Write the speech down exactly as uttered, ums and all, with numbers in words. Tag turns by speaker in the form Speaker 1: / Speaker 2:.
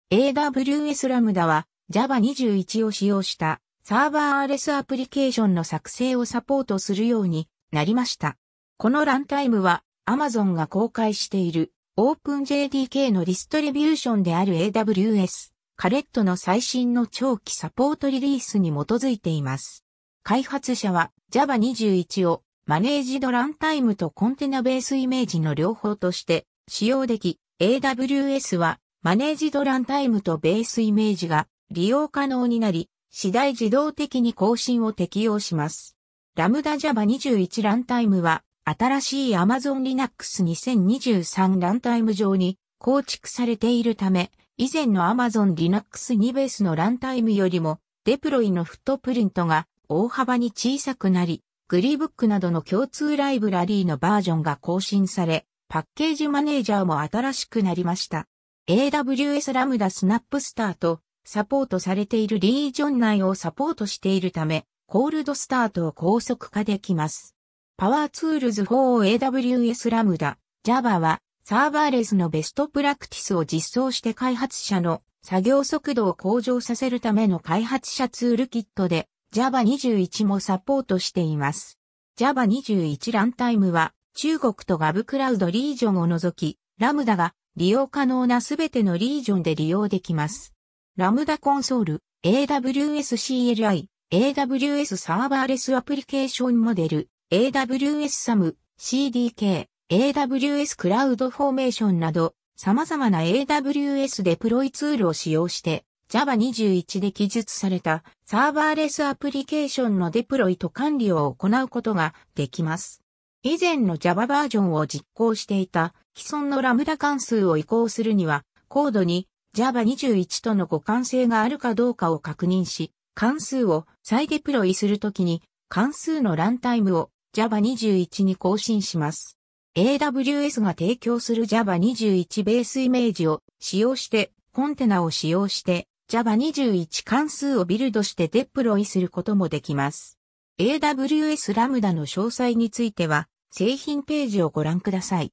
Speaker 1: エーダブリューエス ラムダは ジャバにじゅういち を使用したサーバーレスアプリケーションの作成をサポートするようになりました。このランタイムは Amazon が公開している OpenJDK のディストリビューションである エーダブリューエス カレットの最新の長期サポートリリースに基づいています。開発者は ジャバにじゅういち をマネージドランタイムとコンテナベースイメージの両方として使用でき、エーダブリューエス はマネージドランタイムとベースイメージが利用可能になり、次第自動的に更新を適用します。ラムダ ジャバにじゅういち ランタイムは新しい Amazon Linux にせんにじゅうさんランタイム上に構築されているため、以前の Amazon Linux にベースのランタイムよりもデプロイのフットプリントが大幅に小さくなり、GliBook などの共通ライブラリーのバージョンが更新され、パッケージマネージャーも新しくなりました。エーダブリューエス ラムダスナップスターとサポートされているリージョン内をサポートしているため、コールドスタートを高速化できます。パワーツールズ for エーダブリューエス ラムダ Java はサーバーレスのベストプラクティスを実装して開発者の作業速度を向上させるための開発者ツールキットで ジャバにじゅういち もサポートしています。ジャバにじゅういち ランタイムは中国とガブクラウドリージョンを除き、ラムダが利用可能なすべてのリージョンで利用できます。ラムダコンソール、エーダブリューエス シーエルアイ、エーダブリューエス サーバーレスアプリケーションモデル、エーダブリューエス サム、シーディーケー、エーダブリューエス クラウドフォーメーションなど、様々な エーダブリューエス デプロイツールを使用して、ジャバにじゅういち で記述されたサーバーレスアプリケーションのデプロイと管理を行うことができます。以前の Java バージョンを実行していた既存のラムダ関数を移行するには、コードに ジャバにじゅういち との互換性があるかどうかを確認し、関数を再デプロイするときに関数のランタイムを ジャバにじゅういち に更新します。エーダブリューエス が提供する ジャバにじゅういち ベースイメージを使用して、コンテナを使用して、ジャバにじゅういち 関数をビルドしてデプロイすることもできます。エーダブリューエス ラムダの詳細については、製品ページをご覧ください。